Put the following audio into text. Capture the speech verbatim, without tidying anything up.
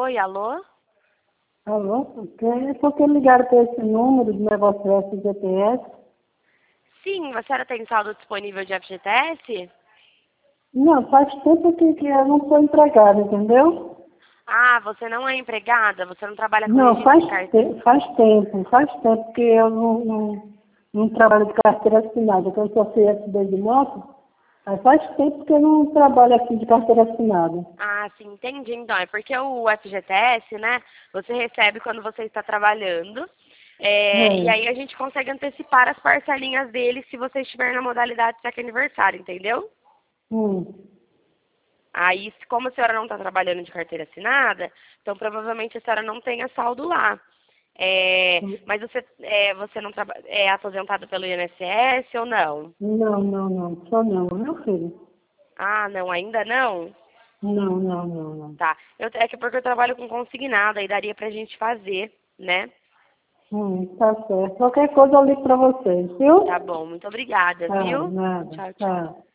Oi, alô? Alô? É porque ligaram para esse número do negócio do F G T S? Sim, a senhora tem saldo disponível de F G T S? Não, faz tempo que, que eu não sou empregada, entendeu? Ah, você não é empregada? Você não trabalha com Não, registro faz, de carteira? te faz tempo, faz tempo que eu não, não, não trabalho de carteira assinada, que eu só fui acidente de moto, aí faz tempo que eu não trabalho assim de carteira assinada. Ah, sim, entendi. Então, é porque o F G T S, né, você recebe quando você está trabalhando, é, e Hum, aí a gente consegue antecipar as parcelinhas dele se você estiver na modalidade cheque aniversário, entendeu? hum, Aí, se- como a senhora não está trabalhando de carteira assinada, então provavelmente a senhora não tenha saldo lá. É, hum. mas você, é, você não traba- é aposentado pelo I N S S ou não? Não, não, não, só não, meu filho. Ah, não, ainda não? Não, não, não, não. Tá. Eu, é que porque eu trabalho com consignado, aí daria pra gente fazer, né? Hum, tá certo. Qualquer coisa eu ligo para vocês, Tá viu? bom, muito obrigada, Tá, viu? nada, Tchau, tchau. tá.